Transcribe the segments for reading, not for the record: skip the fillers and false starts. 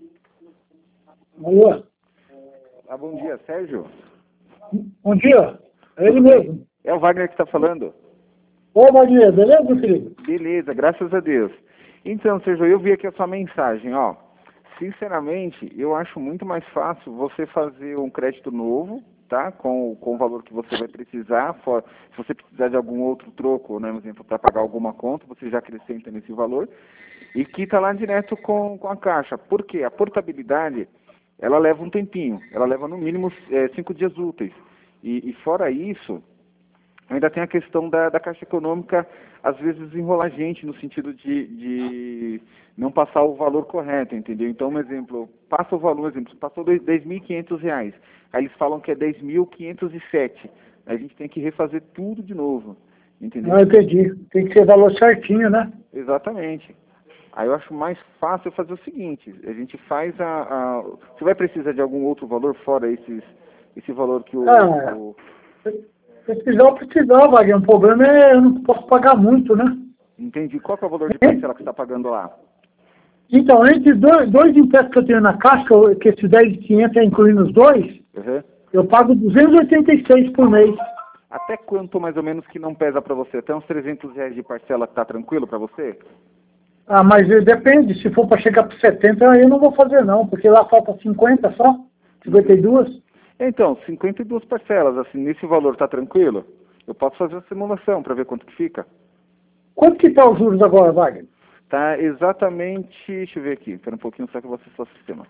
Alô? Ah, bom dia, Sérgio? Bom dia. É ele mesmo. É o Wagner que está falando. Ô, Wagner, beleza, meu filho? Beleza, graças a Deus. Então, Sérgio, eu vi aqui a sua mensagem, ó. Sinceramente, eu acho muito mais fácil você fazer um crédito novo, tá? Com o valor que você vai precisar. Se você precisar de algum outro troco, né, por exemplo, para pagar alguma conta, você já acrescenta nesse valor. E quita lá direto com a Caixa. Por quê? A portabilidade, ela leva um tempinho. Ela leva no mínimo 5 dias úteis. E fora isso, ainda tem a questão da Caixa Econômica, às vezes enrolar a gente no sentido de não passar o valor correto, entendeu? Então, um exemplo, passa o valor, exemplo, passou R$ 10.500. Aí eles falam que é 10.507. Aí a gente tem que refazer tudo de novo, entendeu? Ah, entendi. Tem que ser valor certinho, né? Exatamente. Aí eu acho mais fácil fazer o seguinte, a gente faz Você vai precisar de algum outro valor fora esse valor que Ah, se precisar, Wagner. O problema é eu não posso pagar muito, né? Entendi. Qual que é o valor de parcela que você está pagando lá? Então, entre dois empréstimos que eu tenho na Caixa, que esses 10.500 é incluindo os dois, Uhum. eu pago 286 por mês. Até quanto mais ou menos que não pesa para você? Até uns R$ 300 de parcela que tá tranquilo para você? Ah, mas depende. Se for para chegar para 70, aí eu não vou fazer não, porque lá falta 50 só, 52. Então, 52 parcelas, assim, nesse valor tá tranquilo? Eu posso fazer a simulação para ver quanto que fica. Quanto que tá os juros agora, Wagner? Tá exatamente, deixa eu ver aqui, espera um pouquinho só que eu vou acessar o sistema.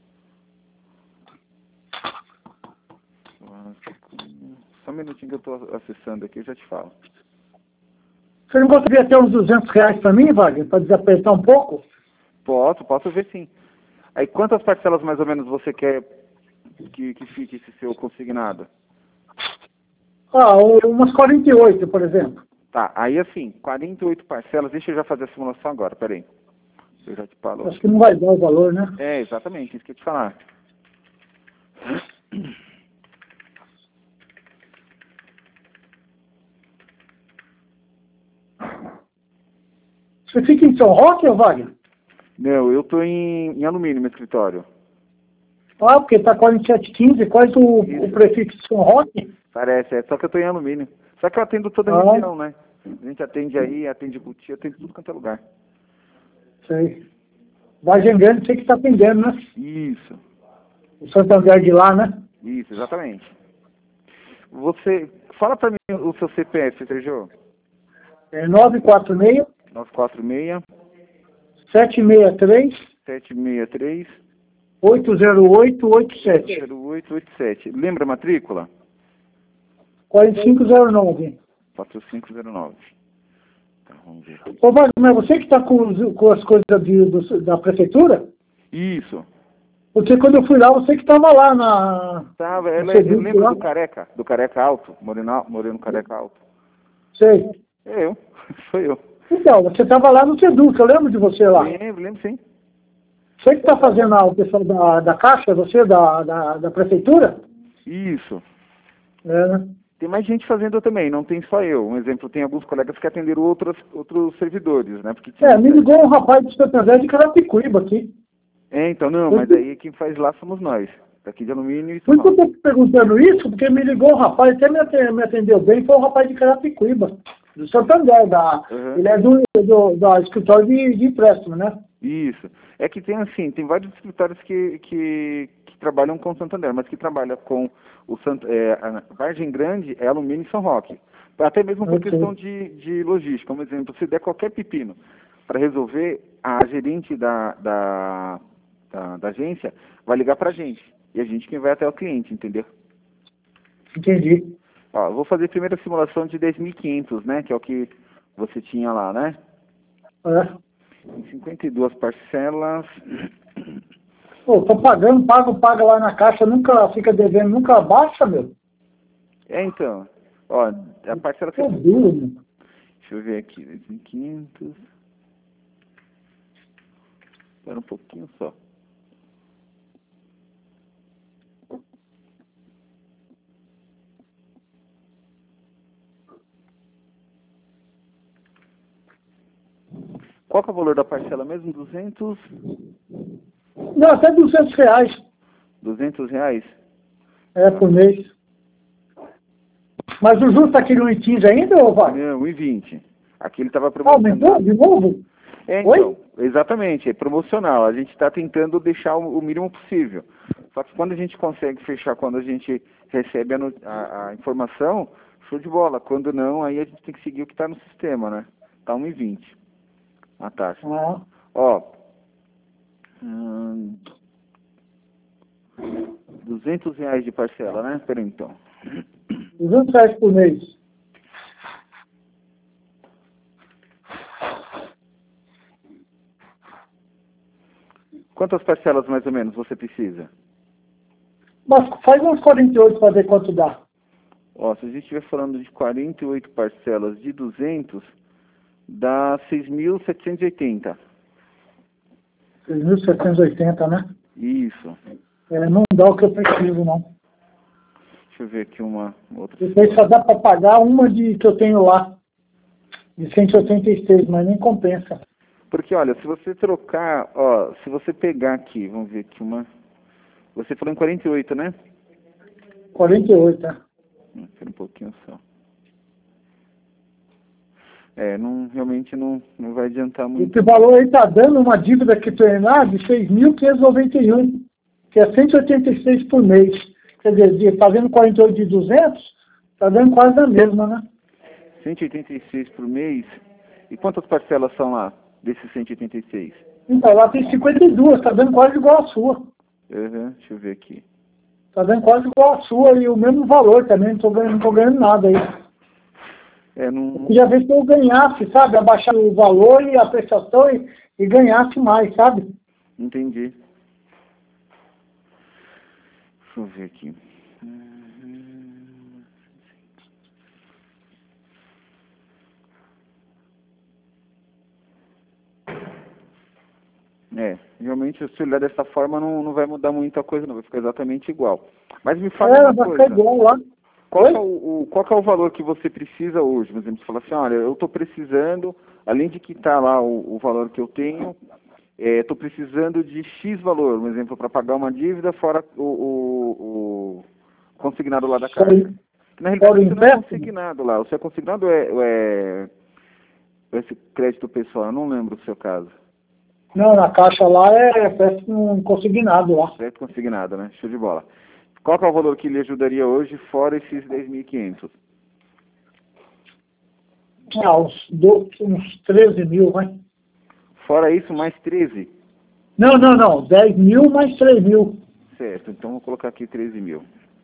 Só um minutinho que eu estou acessando aqui, eu já te falo. Você não gostaria de ter uns R$ 200 para mim, Wagner, para desapertar um pouco? Posso ver sim. Aí quantas parcelas mais ou menos você quer que fique esse seu consignado? Ah, umas 48, por exemplo. Tá, aí assim, 48 parcelas, deixa eu já fazer a simulação agora, peraí. Eu já te falo. Acho que não vai dar o valor, né? É, exatamente, isso que eu ia te falar. Você fica em São Roque, ou Wagner? Não, eu tô em alumínio, meu escritório. Ah, porque tá 4715, quase o Isso. prefixo de São Roque. Parece, só que eu tô em alumínio. Só que eu atendo toda a Ah, região, né? A gente atende aí, atende Cuti, atende tudo quanto é lugar. sei. Vargem Grande, você que está atendendo, né? Isso, O Santander de lá, né? isso, exatamente. Você, fala pra mim o seu CPF, Sérgio. É 946 946 763 763 80887 0887. Lembra a matrícula? 4509. 4509. Tá, vamos ver aqui. Ô, Wagner, mas você que está com as coisas da prefeitura? Isso. Porque quando eu fui lá, você que estava lá na, Tava, no eu serviço lembro lá. do careca alto, moreno careca alto. Sei. É eu, sou eu. Então, você estava lá no Seduc, eu lembro de você lá. Lembro sim. Você que está fazendo lá o pessoal da Caixa, você da prefeitura? Isso. É, né? Tem mais gente fazendo também, não tem só eu. Um exemplo, tem alguns colegas que atenderam outros servidores, né? Porque tinha... Me ligou um rapaz de Santander de Carapicuíba aqui. Então, não, Por mas aí quem faz lá somos nós. Daqui de alumínio e São isso que eu Paulo. estou perguntando isso, porque me ligou um rapaz, até me atendeu bem, foi um rapaz de Carapicuíba, do Santander. Uhum. Ele é do escritório de empréstimo, né? Isso. É que tem assim, tem vários escritórios que trabalham com Santander, mas que trabalham com a Vargem Grande é alumínio e São Roque. Até mesmo por Ok. questão de logística. Como exemplo, se der qualquer pepino para resolver, a gerente da agência vai ligar para a gente. E a gente quem vai até o cliente, entendeu? Entendi. Ó, eu vou fazer primeiro a simulação de 10.500, né? Que é o que você tinha lá, né? É. Em 52 parcelas. Pô, tô pagando, paga lá na Caixa, nunca fica devendo, nunca baixa, meu. Então, ó, a parcela que É eu... duro, meu. Deixa eu ver aqui, 2.500. Espera um pouquinho só. Qual que é o valor da parcela mesmo? 200? Não, até R$ 200. R$ 200? Por mês. Mas o juros está aqui no 1,15 ainda, ou vai? Não, 1,20. Aqui ele estava promocional. Aumentou de novo? Então, Oi? exatamente, é promocional. A gente está tentando deixar o mínimo possível. Só que quando a gente consegue fechar, quando a gente recebe a informação, show de bola. Quando não, aí a gente tem que seguir o que está no sistema, né? Tá 1,20 a taxa. Ah. Ó, R$ 200 de parcela, né? Peraí, então. R$ 200 por mês. Quantas parcelas, mais ou menos, você precisa? Mas faz uns 48 para ver quanto dá. Ó, se a gente estiver falando de 48 parcelas de 200, dá 6.780. 6.780, né? Isso. Não dá o que eu preciso, não. Deixa eu ver aqui uma outra. Depois só dá para pagar uma que eu tenho lá, de 186, mas nem compensa. Porque, olha, se você trocar, ó, se você pegar aqui, vamos ver aqui uma... Você falou em 48, né? 48, né? Espera um pouquinho só. Realmente não vai adiantar muito. Esse valor aí está dando uma dívida que tem lá de 6.591, que é 186 por mês. Quer dizer, fazendo 48 de 200, está dando quase a mesma, né? 186 por mês. E quantas parcelas são lá, desses 186? Então, lá tem 52, está dando quase igual a sua. Deixa eu ver aqui. Está dando quase igual a sua e o mesmo valor também, não estou ganhando nada aí. Não... Eu queria ver se eu ganhasse, sabe? Abaixar o valor e a prestação e ganhasse mais, sabe? Entendi. Deixa eu ver aqui. Realmente, se olhar dessa forma, não vai mudar muita coisa, não. Vai ficar exatamente igual. Mas me fala uma vai coisa. ficar igual lá. Qual que é o valor que você precisa hoje? Por exemplo, você fala assim, olha, eu estou precisando, além de quitar lá o valor que eu tenho, estou precisando de X valor, por exemplo, para pagar uma dívida fora o consignado lá da Caixa. Na realidade, você não é consignado lá. O seu consignado é esse crédito pessoal, eu não lembro o seu caso. Não, na Caixa lá é crédito consignado lá. Crédito consignado, né? Show de bola. Qual que é o valor que lhe ajudaria hoje, fora esses 10.500? Uns 13 mil, vai. Fora isso, mais 13? Não. 10 mil mais 3 mil. Certo, então vou colocar aqui 13 mil.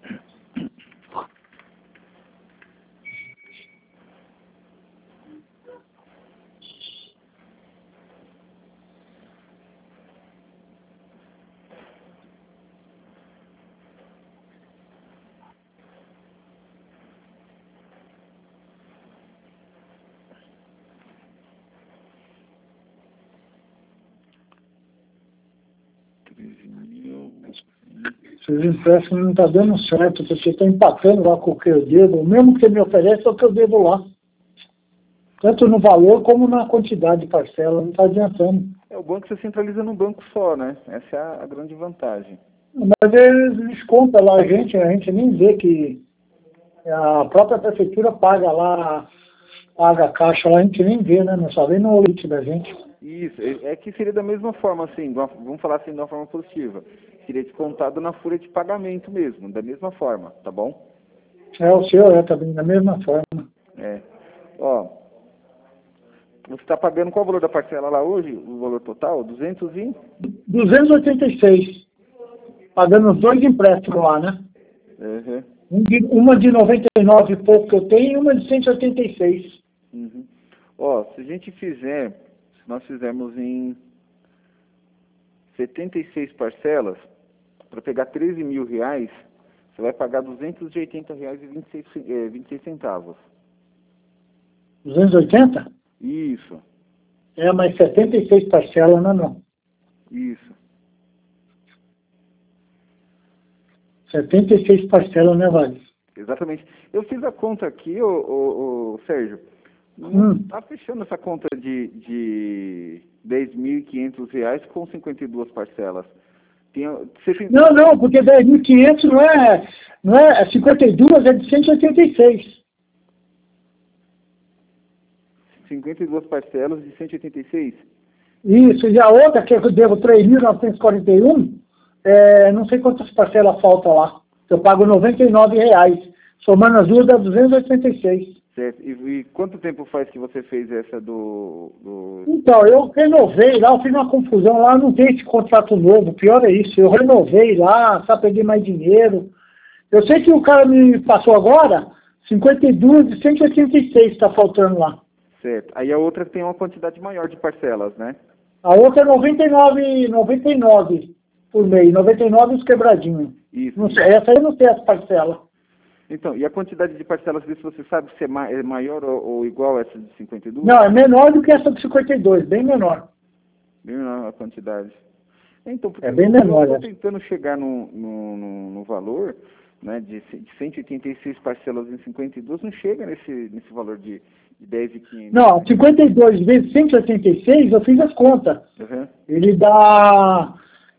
Esses empréstimos não estão dando certo, porque está empatando lá com o que eu devo. O mesmo que você me oferece é o que eu devo lá. Tanto no valor como na quantidade de parcela, não está adiantando. O banco você centraliza num banco só, né? Essa é a grande vantagem. Mas eles descontam lá a gente nem vê que a própria prefeitura paga lá, paga a Caixa lá, a gente nem vê, né? Não só vê no limite da gente. Isso, é que seria da mesma forma, assim, vamos falar assim de uma forma positiva. Seria descontado na folha de pagamento mesmo, da mesma forma, tá bom? O seu também, da mesma forma. Ó, você está pagando qual o valor da parcela lá hoje? O valor total? 286. Pagando os dois empréstimos lá, né? Uma de 99 e pouco que eu tenho e uma de 186. Ó, se nós fizermos em 76 parcelas, para pegar 13 mil reais, você vai pagar R$280,26. 280? Isso. Mas 76 parcelas, não. Isso. 76 parcelas, né, Vale? Exatamente. Eu fiz a conta aqui, ô Sérgio. Não está fechando essa conta de R$10.500 com 52 parcelas. Você tem... Não, não, porque 10.500 não é 52, é de 186. 52 parcelas de 186? Isso, e a outra, que eu devo 3.941, não sei quantas parcelas faltam lá. Eu pago R$ 99, somando as duas dá 286. Certo. E quanto tempo faz que você fez essa Então, eu renovei lá, eu fiz uma confusão lá, não tem esse contrato novo, pior é isso, eu renovei lá, só peguei mais dinheiro. Eu sei que o cara me passou agora, 52 de 186 está faltando lá. Certo. Aí a outra tem uma quantidade maior de parcelas, né? A outra é 99 por mês, 99 os quebradinhos. Isso. Não sei, essa aí eu não sei as parcelas. Então, e a quantidade de parcelas disso, você sabe se é maior ou igual a essa de 52? Não, é menor do que essa de 52, bem menor. Bem menor a quantidade. Então, porque É bem menor, eu estou tentando chegar no valor, né, de 186 parcelas em 52, não chega nesse valor de 10.500. Não, 52 vezes 186, eu fiz as contas. Uhum. Ele dá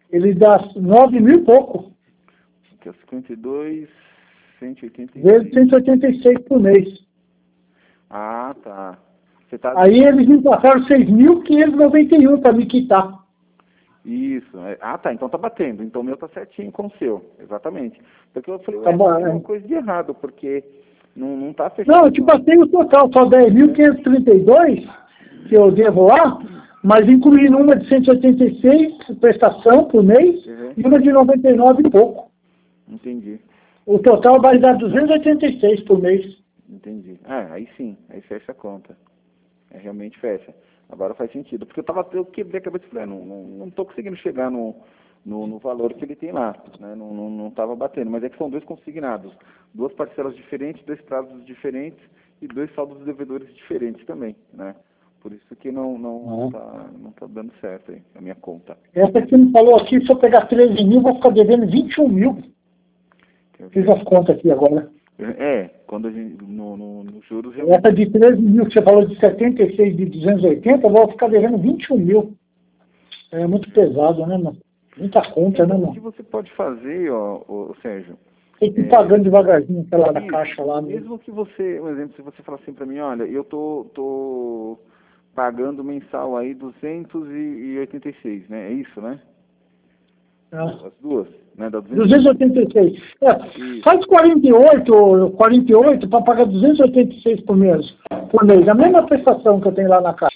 9 mil e pouco. Que é 52, 186. Vezes 186 por mês. Ah, tá. Você tá... Aí eles me passaram 6.591 para me quitar. Isso. Ah, tá. Então tá batendo. Então o meu tá certinho com o seu. Exatamente. Porque eu falei, Tá bom, tem uma coisa de errado, porque não tá fechado. Não, eu te passei o total, só 10.532 que eu devo lá, mas incluindo uma de 186 prestação por mês e uma de 99 e pouco. Entendi. O total vai dar 286 por mês. Entendi. Aí sim. Aí fecha a conta. Realmente fecha. Agora faz sentido. Porque eu quebrei a cabeça e falei, não tô conseguindo chegar no valor que ele tem lá, né? Não estava batendo, mas é que são dois consignados, duas parcelas diferentes, dois prazos diferentes e dois saldos devedores diferentes também, né? Por isso que não tá dando certo aí, a minha conta. Essa que me falou aqui, se eu pegar 13 mil, vou ficar devendo 21 mil. Fiz as contas aqui agora. Quando a gente, no juros... Essa de 13 mil que você falou de 76 de 280, eu vou ficar devendo 21 mil. É muito pesado, né, mano? Muita conta, né, O mano? que você pode fazer, Sérgio? Tem que ir pagando devagarzinho aquela da caixa lá. Mesmo que você, um exemplo, se você falar assim para mim, olha, eu tô pagando mensal aí 286, né? É isso, né? As duas, né? Da 286. Faz 48 para pagar 286 por mês. A mesma prestação que eu tenho lá na caixa.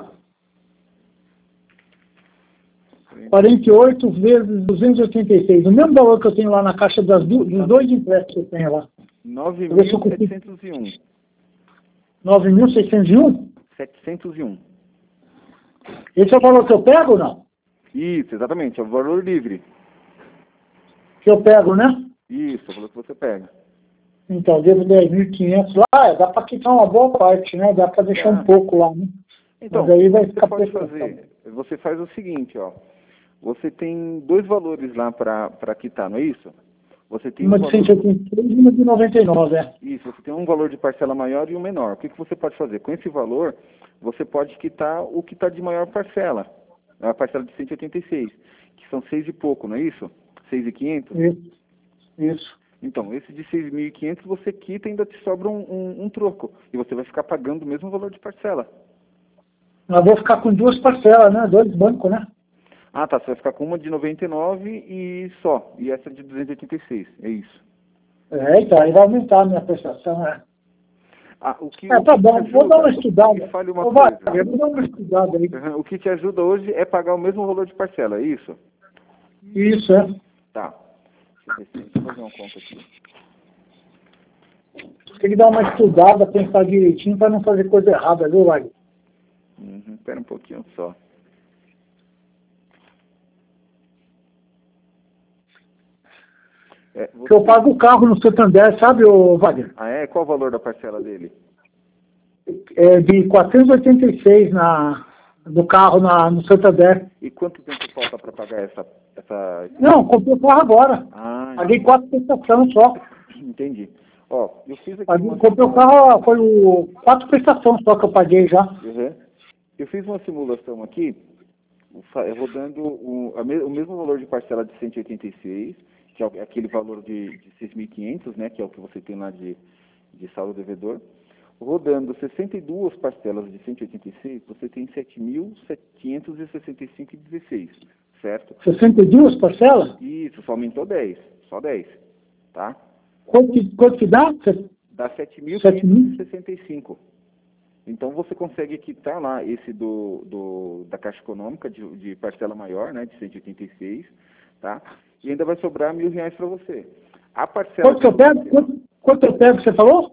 48 vezes 286. O mesmo valor que eu tenho lá na caixa dos dois empréstimos que eu tenho lá. 9.701. 9.601? 701. Esse é o valor que eu pego ou não? Isso, exatamente. É o valor livre. Que eu pego, né? Isso, é o valor que você pega. Então, devo 10.500 lá, dá para quitar uma boa parte, né? Dá para deixar um pouco lá, né? Então, mas aí vai você ficar pode fazer. Você faz o seguinte, Você tem dois valores lá para quitar, não é isso? Você tem uma de 183 e uma de 99, Isso, você tem um valor de parcela maior e um menor. O que você pode fazer? Com esse valor, você pode quitar o que está de maior parcela. A parcela de 186, que são 6 e pouco, não é isso? 6.500? Isso. Então, esse de 6.500 você quita e ainda te sobra um troco. E você vai ficar pagando o mesmo valor de parcela. Mas vou ficar com duas parcelas, né? Dois bancos, né? Ah, tá. Você vai ficar com uma de 99 e só. E essa de 286. É isso. Então, aí vai aumentar a minha prestação, né? Tá bom. Vou dar uma estudada. Vale uma Vou dar uma estudada aí. O que te ajuda hoje é pagar o mesmo valor de parcela, é isso? Isso, é. Tá. Deixa eu fazer uma conta aqui. Tem que dar uma estudada, pensar direitinho para não fazer coisa errada, viu, Wagner? Espera um pouquinho só. Porque eu pago o carro no Santander, sabe, Wagner? Qual o valor da parcela dele? É de 486 do carro no Santander. E quanto tempo falta para pagar essa... Não, comprei o carro agora. Paguei 4 prestações só. Entendi. Eu fiz aqui comprei o carro, foi 4 prestações só que eu paguei já. Eu fiz uma simulação aqui rodando o mesmo valor de parcela de 186, que é aquele valor de 6.500, né, que é o que você tem lá de saldo devedor. Rodando 62 parcelas de 186, você tem 7.765,16, certo? 62 parcelas? Isso, só aumentou 10, só 10, tá? Quanto que dá? Dá 7.565. Então você consegue quitar lá esse da Caixa Econômica de parcela maior, né, de 186, tá? E ainda vai sobrar R$1.000 para você. A parcela Quanto eu pego, você falou?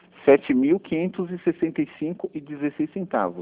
7.565,16 centavos.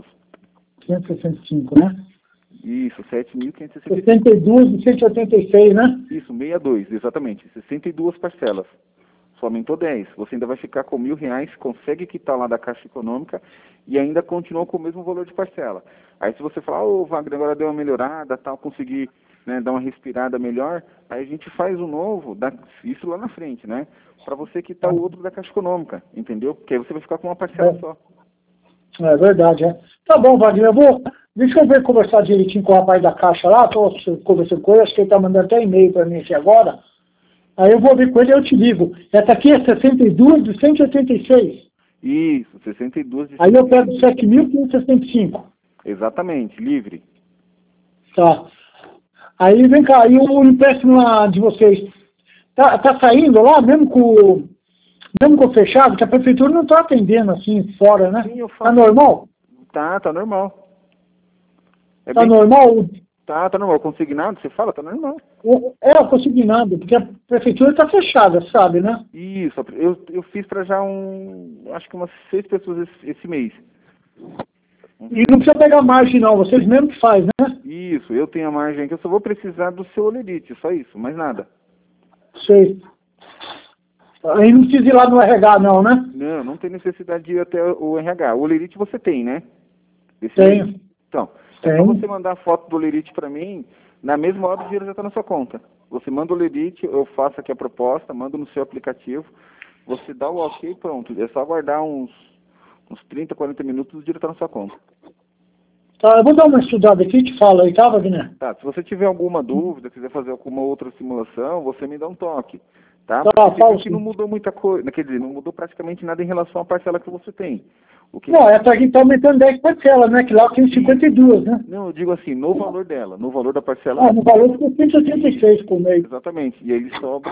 565, né? Isso, 7.565. 62 e 186, né? Isso, 62, exatamente. 62 parcelas. Só aumentou 10. Você ainda vai ficar com R$1.000, consegue quitar lá da Caixa Econômica e ainda continua com o mesmo valor de parcela. Aí se você falar, Wagner, agora deu uma melhorada, tal, consegui, né, dar uma respirada melhor, aí a gente faz o novo, isso lá na frente, né? Para você quitar o outro da Caixa Econômica, entendeu? Porque aí você vai ficar com uma parcela só. É verdade, é. Tá bom, Wagner, deixa eu ver conversar direitinho com o rapaz da Caixa lá, tô conversando com ele, acho que ele tá mandando até e-mail para mim aqui agora. Aí eu vou ver com ele e eu te ligo. Essa aqui é 62 de 186. Isso, 62 de 186. Aí eu pego 7.565. Exatamente, livre. Tá. Aí vem cá, e o empréstimo lá de vocês, tá saindo lá, mesmo com fechado, que a prefeitura não está atendendo assim fora, né? Sim, Tá normal? Tá normal. Tá normal? Tá normal. Consignado, você fala, tá normal. O consignado, porque a prefeitura está fechada, sabe, né? Isso, eu fiz para já acho que umas 6 pessoas esse mês. E não precisa pegar margem não, vocês mesmo que fazem, né? Isso, eu tenho a margem aqui, eu só vou precisar do seu olerite, só isso, mais nada. Sei. Aí não precisa ir lá no RH não, né? Não tem necessidade de ir até o RH. O olerite você tem, né? Tenho. Então, é só você mandar a foto do olerite para mim, na mesma hora o dinheiro já está na sua conta. Você manda o olerite, eu faço aqui a proposta, mando no seu aplicativo, você dá o ok, pronto. É só aguardar uns 30, 40 minutos e o dinheiro está na sua conta. Tá, eu vou dar uma estudada aqui e te falo aí, tá, Wagner? Tá, se você tiver alguma dúvida, quiser fazer alguma outra simulação, você me dá um toque. Tá? Tá, Porque aqui não mudou muita coisa, quer dizer, não mudou praticamente nada em relação à parcela que você tem. Não, essa aqui está aumentando 10 parcelas, né? Que lá tem 52, né? Não, eu digo assim, no valor dela, no valor da parcela... no valor ficou 186 por mês. Exatamente, e aí sobra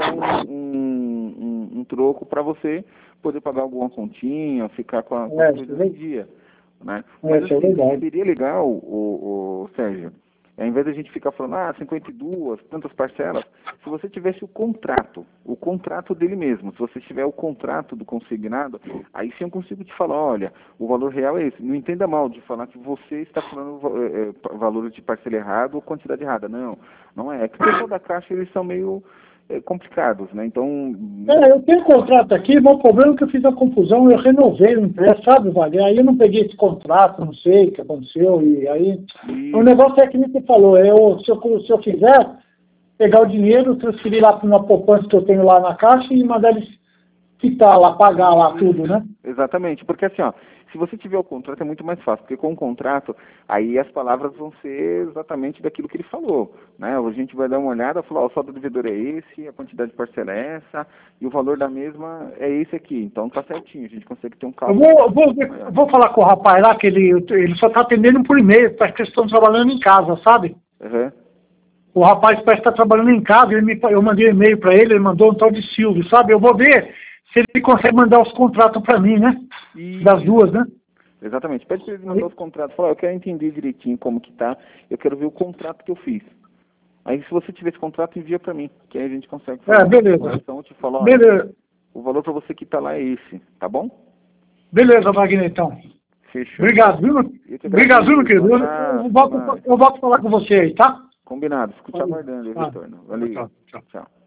um troco para você poder pagar alguma continha, ficar com a coisa em dia. Né? Mas assim, seria legal, o Sérgio, ao invés de a gente ficar falando, 52, tantas parcelas, se você tivesse o contrato dele mesmo, se você tiver o contrato do consignado, aí sim eu consigo te falar, olha, o valor real é esse. Não entenda mal de falar que você está falando valores de parcela errado ou quantidade errada. Não é. É que o pessoal da Caixa, eles são meio complicados, né? Então... eu tenho contrato aqui, mas o problema é que eu fiz a confusão, eu renovei o empréstimo, sabe, Wagner? Aí eu não peguei esse contrato, não sei o que aconteceu, e aí... O negócio é que nem você falou, se eu fizer, pegar o dinheiro, transferir lá para uma poupança que eu tenho lá na Caixa e mandar eles quitar lá, pagar lá tudo, né? Exatamente, porque assim, se você tiver o contrato é muito mais fácil, porque com o contrato, aí as palavras vão ser exatamente daquilo que ele falou, né? A gente vai dar uma olhada, falar, o saldo do devedor é esse, a quantidade de parcela é essa, e o valor da mesma é esse aqui, então tá certinho, a gente consegue ter um cálculo. Eu vou falar com o rapaz lá, que ele só tá atendendo por e-mail, parece que eles estão trabalhando em casa, sabe? Uhum. O rapaz parece que está trabalhando em casa, eu mandei um e-mail para ele mandou um tal de Silvio, sabe? Eu vou ver se ele consegue mandar os contratos para mim, né? Das duas, né? Exatamente. Pede para ele mandar os contratos. Fala, eu quero entender direitinho como que tá, eu quero ver o contrato que eu fiz. Aí se você tiver esse contrato, envia para mim, que aí a gente consegue fazer beleza. Então eu te falo, beleza. O valor para você que tá lá é esse, tá bom? Beleza, Wagner, então. Fechou. Obrigado, viu? Obrigado, viu, meu querido? Eu volto a falar com você aí, tá? Combinado. Fico te aguardando o retorno. Valeu. Tchau.